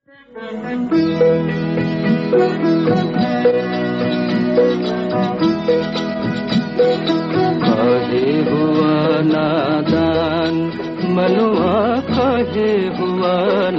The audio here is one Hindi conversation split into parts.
काहे हुआ नादान मनुआ, काहे हुआ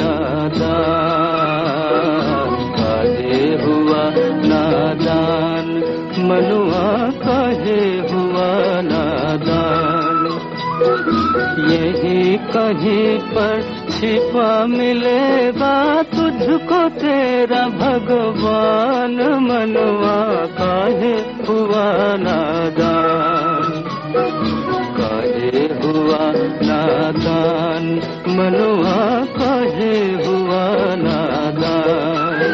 नादान, काहे हुआ नादान मनुआ, काहे हुआ नादान। यही कहीं पर छिपा मिलेगा तुझको तेरा भगवान, मनुआ काहे हुआ नादान, काहे हुआ नादान मनुआ, काहे हुआ नादान।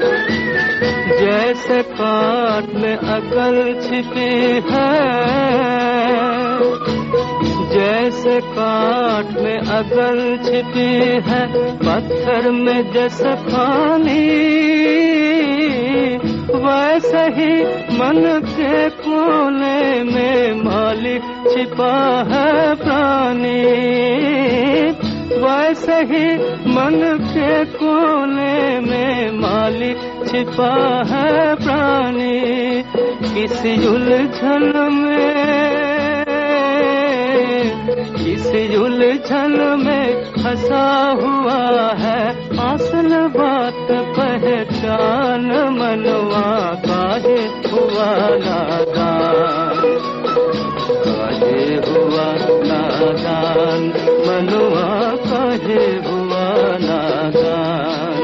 जैसे काट में अकल छिपी है, जैसे काट में अकल छिपी है, पत्थर में जैसे पानी, वैसे ही मन के कोने में मालिक छिपा है प्राणी, वैसे ही मन के कोने में मालिक छिपा है प्राणी। किसी उलझन में, किसी उलझन में फंसा हुआ है, असल बात पहचान, मनुआ काहे हुआ नादान, काहे हुआ नादान मनुआ, काहे हुआ नादान।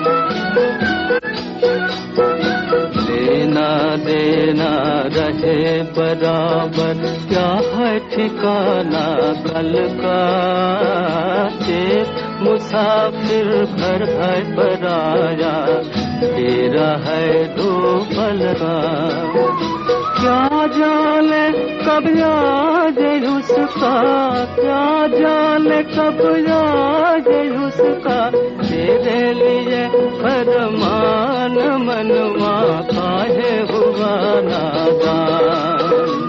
लेना देना रहे बराबर, क्या है ठिकाना कल का, एक मुसाफिर घर है पराया, तेरा है दो पल का। क्या जाने कब याद उसका, क्या जाने कब याद उसका, तेरे लिए फरमान, मनुआ काहे हुआ नादान।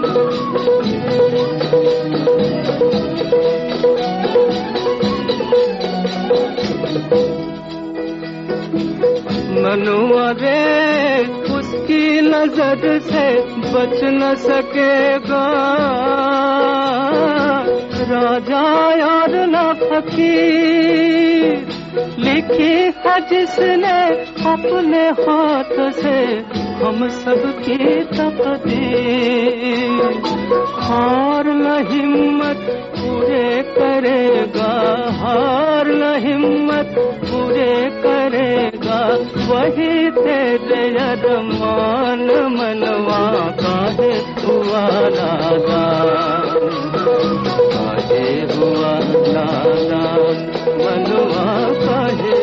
मनुआ रे उसकी नजर से बच न सकेगा, राजा यार न फकीर, लिखी है जिसने अपने हाथ से हम सबकी तकदीर। हार न हिम्मत पूरे करेगा, हार न हिम्मत पूरे करेगा, वही तेरे अरमान, मनवा काहे हुआ नादान, काहे हुआ नादान मनवा काहे